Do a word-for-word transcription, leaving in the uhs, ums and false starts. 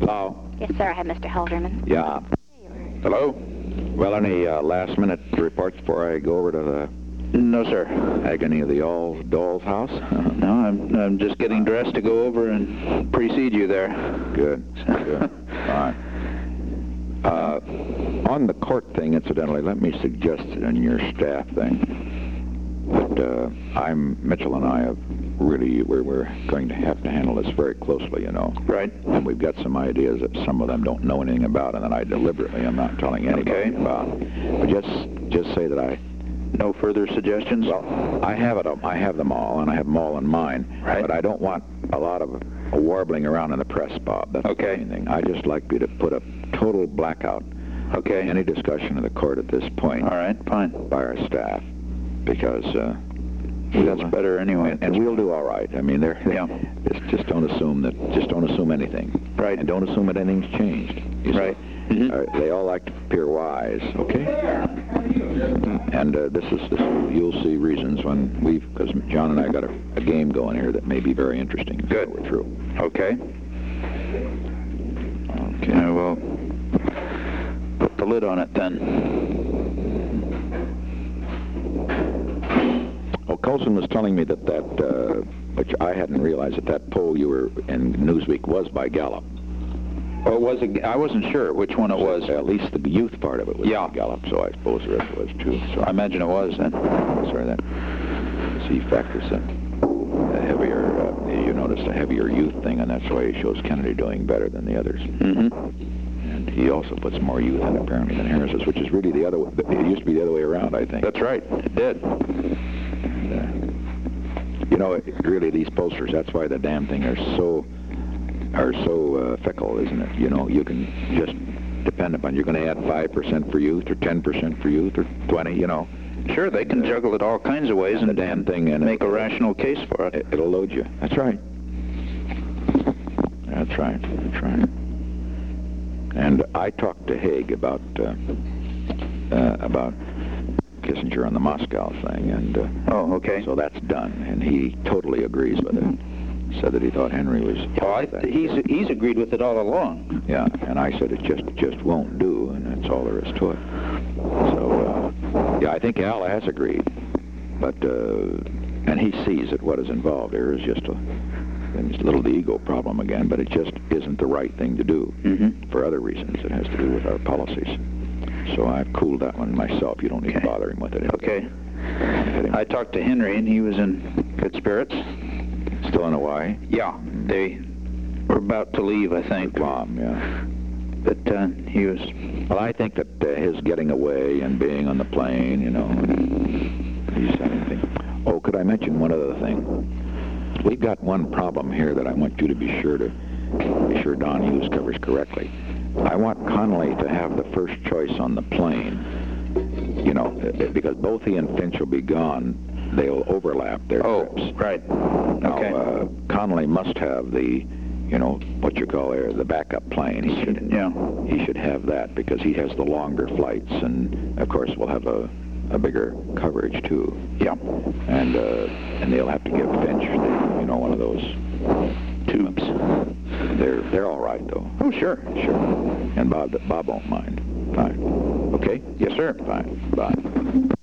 Hello? Yes, sir. I have Mister Halderman. Yeah. Hello? Well, any uh, last-minute reports before I go over to the No, sir. agony of the all doll's house? No, I'm, I'm just getting dressed to go over and precede you there. Good. Good. All right. Uh, on the court thing, incidentally, let me suggest in your staff thing that uh, I'm Mitchell and I have really we're, we're going to have to handle this very closely, you know. Right. And we've got some ideas that some of them don't know anything about, and that I deliberately am not telling anybody Okay. about. But just just say that I. No further suggestions? Well, I have it. I have them all, and I have them all in mind. Right. But I don't want a lot of warbling around in the press, Bob. That's Okay. the main thing. I just like you to put a total blackout. Okay. Any discussion of the court at this point. All right, fine. By our staff, because uh, That's better anyway. And, and we'll do all right. I mean, they're, Yeah. just, just don't assume that. Just don't assume anything. Right. And don't assume that anything's changed. You see? Right. Mhm. Uh, they all like to appear wise. Okay. And uh, this is this. You'll see reasons when we've because John and I got a, a game going here that may be very interesting. Good. We're through. Okay. Okay, I will put the lid on it then. Oh, Colson was telling me that that, uh, which I hadn't realized, that that poll you were in Newsweek was by Gallup. Oh, it was a, I wasn't sure which one it was. At least the youth part of it was Yeah. by Gallup, so I suppose the rest was too. So I imagine it was then. sorry that. See, factors in a heavier. Uh, you noticed a heavier youth thing, and that's why he shows Kennedy doing better than the others. Mm-hmm. And he also puts more youth in apparently than Harris's, which is really the other way. It used to be the other way around, I think. That's right. It did. And, uh, you know, it, really, these pollsters, that's why the damn thing are so are so uh, fickle, isn't it? You know, you can just depend upon, you're going to add five percent for youth, or ten percent for youth, or twenty, you know. Sure, they can juggle it all kinds of ways and the damn thing and make a rational case for it. it. It'll load you. That's right. That's right. That's right. And I talked to Haig about uh, uh, about Kissinger on the Moscow thing, and uh, Oh, okay. so that's done, and he totally agrees with it. Said that he thought Henry was. Well, I, he's he's agreed with it all along. Yeah, and I said it just just won't do, and that's all there is to it. So uh, yeah, I think Al has agreed, but uh, and he sees that what is involved here is just a, it's a little the ego problem again, but it just isn't the right thing to do Mm-hmm. for other reasons. It has to do with our policies. So I've cooled that one myself. You don't need Okay. to bother him with it. Okay. I talked to Henry, and he was in good spirits. Still in Hawaii? Yeah, they were about to leave, I think. Guam, yeah. But uh, he was... Well, I think that uh, his getting away and being on the plane, you know, he's anything. Oh, could I mention one other thing? We've got one problem here that I want you to be sure to be sure Don Hughes covers correctly. I want Connolly to have the first choice on the plane, you know, because both he and Finch will be gone. They'll overlap their Oh, trips. right. Now, Okay. uh, Connolly must have the, you know, what you call uh, the backup plane. He should, Yeah. he should have that because he has the longer flights, and of course we'll have a, a bigger coverage too. Yeah. And uh, and they'll have to give Finch, the, you know, one of those tubes. They're they're all right though. Oh, sure. Sure. And Bob Bob won't mind. Fine. Okay. Yes, sir. Fine. Bye.